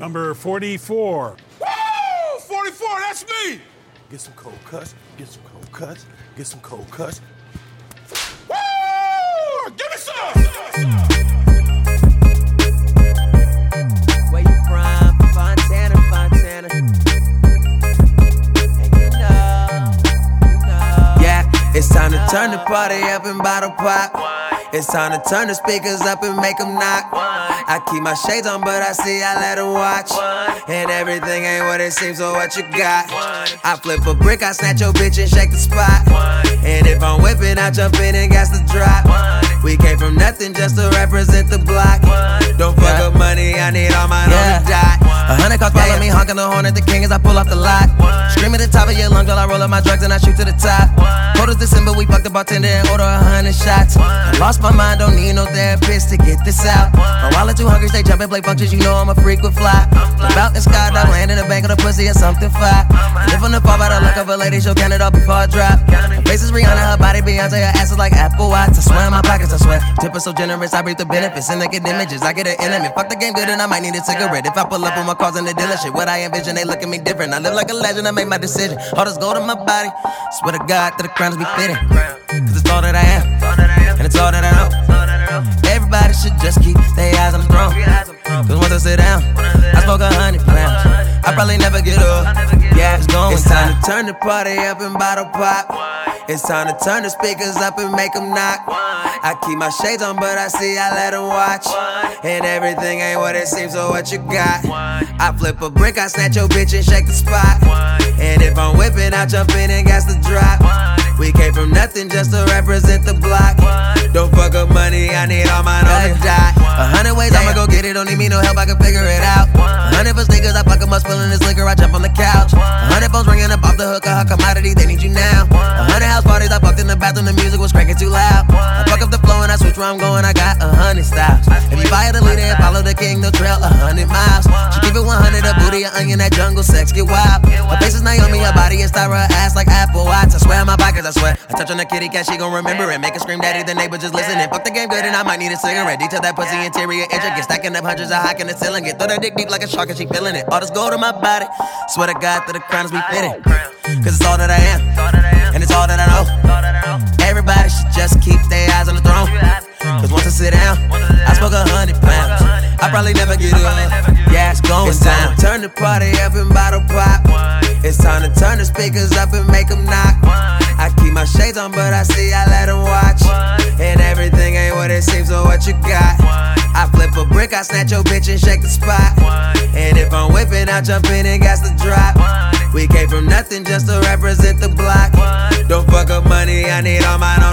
Number 44. Woo! 44, that's me! Get some cold cuts, get some cold cuts, get some cold cuts. Woo! Give me some! Where you from? Fontana, Fontana. And you know. Yeah, it's time to turn the party up and bottle pop. It's time to turn the speakers up and make them knock. I keep my shades on, but I see I let them watch. And everything ain't what it seems, so what you got? I flip a brick, I snatch your bitch and shake the spot. And if I'm whipping, I jump in and gas the drop. We came from nothing just to represent the block. Don't fuck up money, I need all mine on the dot. 100 cars follow me, honking the horn at the king as I pull off the lot. Scream at the top of your lungs while I roll up my drugs and I shoot to the top. Cold as December, we fucked the bartender and order 100 shots. I lost my mind, don't need no therapist to get this out. My wallet too hungry, stay jumping, play functions, you know I'm a frequent fly. About the sky, I land in the bank of the pussy or something fire. Live on the fall by the luck of a lady, she'll count it all before I drop. Her face is Rihanna, her body Beyonce, her ass is like Apple Watch. I swear in my pockets, I swear. Tipper so generous, I reap the benefits and naked images. I get an enemy. Fuck the game good and I might need a cigarette. If I pull up on my cars in the dealership, what I envision, they look at me different. I live like a legend, I make my decision. All this gold on my body, swear to God that the crowns be fitting. Cause it's all that I am, and it's all that I know. Everybody should just keep their eyes on the throne. Cause once I sit down, I smoke 100 pounds. I probably never get up. Yeah, it's time to turn the party up and bottle pop. It's time to turn the speakers up and make them knock. I keep my shades on, but I see I let them watch. And everything ain't what it seems, so what you got? I flip a brick, I snatch your bitch and shake the spot. And if I'm whipping, I jump in and gas the drop. We came from nothing just to represent the block. Don't fuck up money, I need all mine on the dot. 100 ways I'ma go get it, don't need me no help, I can figure it out. 100 for sneakers, I fuck 'em up, spilling this liquor, I jump on the couch. 100 phones ringing up off the hook, a commodity, they need you now. 100 house parties, I fucked in the bathroom, the music was cranking too loud. I fuck up the flow and I switch where I'm going, I got 100 styles. If you fire the leader and follow the king, they'll trail 100 miles. She keep it 100, a booty, an onion, that jungle sex get wild. Her face is Naomi, her body is Tyra, her ass like Apple Watch. I swear in my pockets, I swear. I touch on the kitty cat, she gon' remember it. Make her scream daddy, the neighbor just listening. Fuck the game good and I might need a cigarette. Detail that pussy interior intricate. Stacking up hundreds of high in the ceiling. Get throw that dick deep like a shark and she feeling it. All this gold on my body, swear to God that the crowns be fitting. Cause it's all that I am, and it's all that I know. Everybody should just keep their eyes on the throne. Cause once I sit down, I smoke 100 pounds. I probably never get up. Yeah, it's going down. Turn the party up and bottle pop. It's time to turn the speakers up and make them knock. I keep my shades on, but I see I let them watch. And everything ain't what it seems, so what you got? I flip a brick, I snatch your bitch and shake the spot. And if I'm whipping, I jump in and gas the drop. We came from nothing just to represent the block. Don't fuck up money, I need all mine on